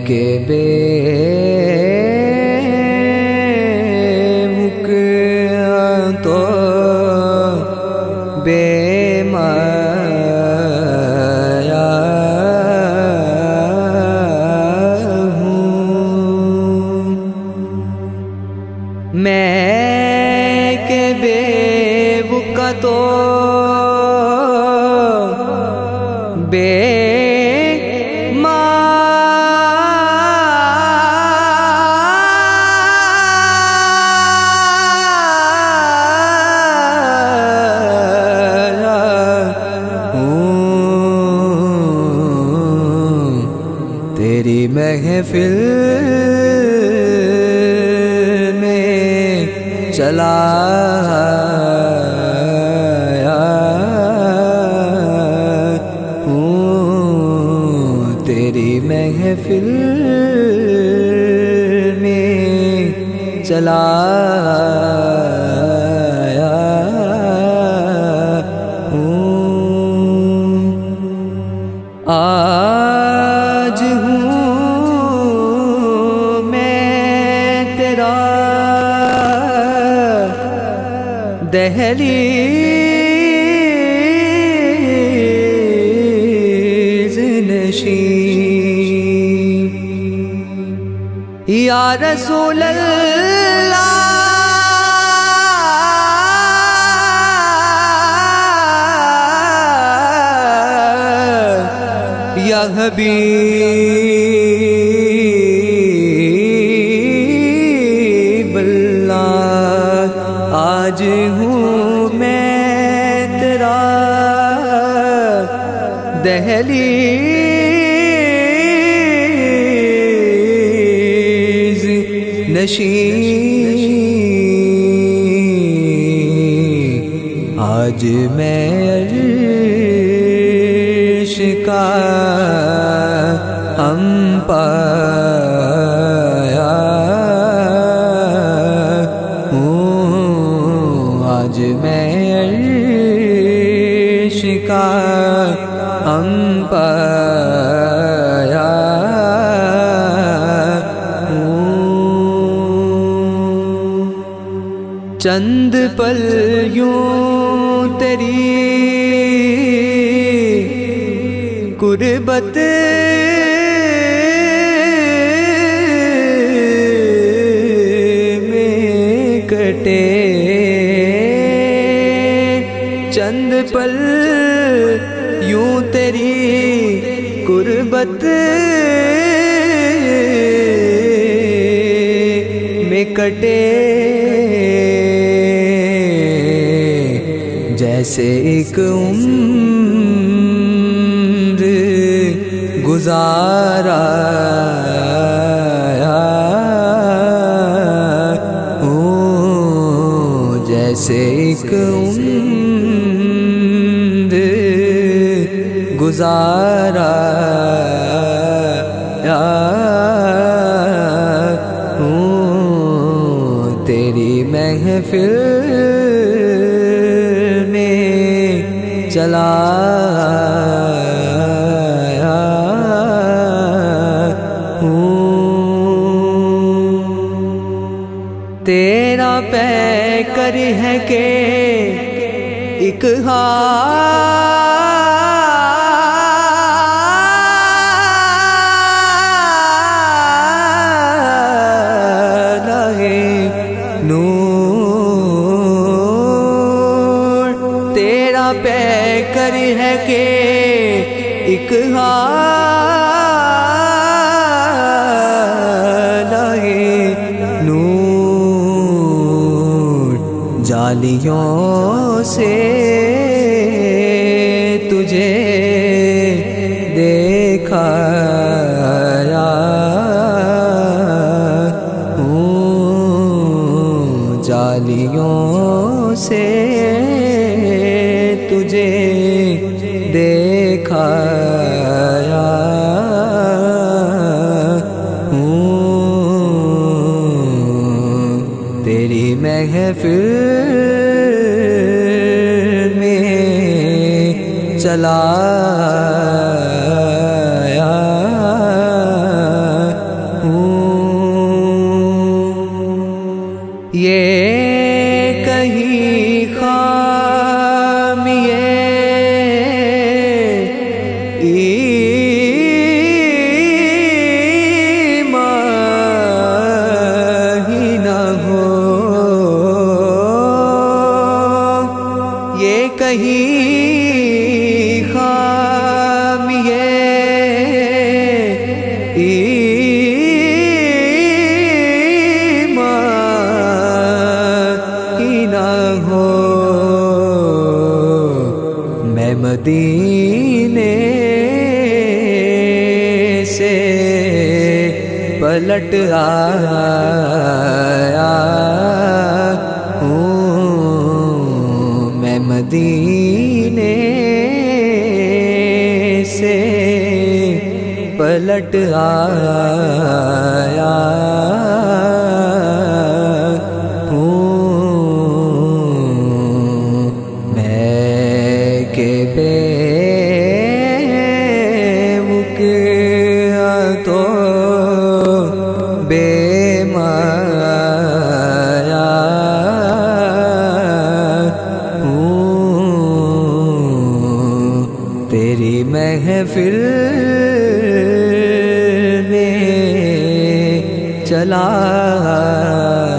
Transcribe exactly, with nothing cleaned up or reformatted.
کہ بے مک تو بے مایا ہوں، میں کہ بے مک تو بے تیری محفل میں چلا ہوں، تیری محفل میں چلا ہوں، آج دہلیز نشین یا رسول اللہ یا حبیب اللہ، آج ہوں میں تیرا دہلیز نشین، آج میں عرش کا ہم پایا ہوں، آج میں عرش کا ہم پایا ہوں، چند پل یوں تیری قربت میں کٹے، چند پل یوں تیری قربت میں کٹے، جیسے ایک عمر گزارا ہوں، جیسے ایک عمر گزارا ہوں، تیری محفل میں چلا ہوں، تیرا پیکر ہے کہ ایک حالہ نور، تیرا پیکر ہے کہ ایک حالہ نور، جالیوں سے تجھے دیکھا ہوں، جالیوں سے تجھے دیکھا ہوں، تیری محفل میں چلا ایمان ہی نہ ہو میں مدینے سے پلٹ آیا ہوں میں مدینے سے پلٹ آیا ہوں میں کہ بے مکیا تو بے مایا ہوں تیری محفل میں چلا